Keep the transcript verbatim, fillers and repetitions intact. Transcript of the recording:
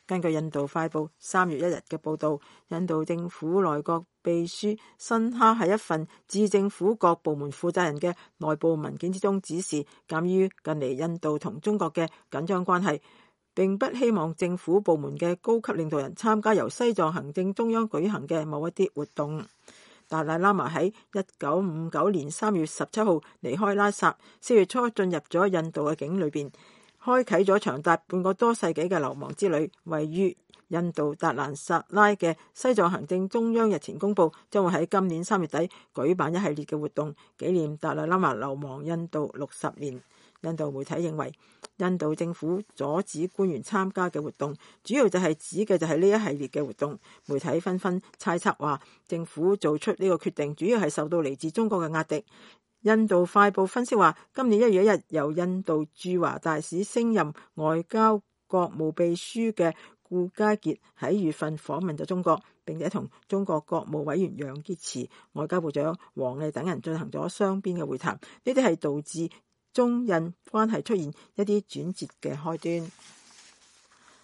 根據印度快報三月一日嘅報導，印度政府內閣秘書辛哈喺一份致政府各部門負責人嘅內部文件之中指示，鑑於近嚟印度同中國嘅緊張關係，並不希望政府部門嘅高級領導人參加由西藏行政中央舉行嘅某一啲活動。達賴喇嘛喺一九五九年三月十七號離開拉薩，四月初進入咗印度嘅境裏邊，開啟咗長達半個多世紀嘅流亡之旅。位於印度達蘭薩拉嘅西藏行政中央日前公布，將會喺今年三月底舉辦一系列嘅活動，紀念達賴喇嘛流亡印度六十年。印度媒體認為，印度政府阻止官員參加嘅活動，主要就係指嘅就係呢一系列嘅活動。媒體紛紛猜測話，政府做出呢個決定，主要係受到嚟自中國嘅壓力。印度快報分析話，今年一月一日，由印度駐華大使升任外交國務秘書嘅顧佳傑喺月份訪問咗中國，並且同中國國務委員楊潔篪、外交部長王毅等人進行咗雙邊嘅會談。呢啲係導致中印關係出現一啲轉折嘅開端。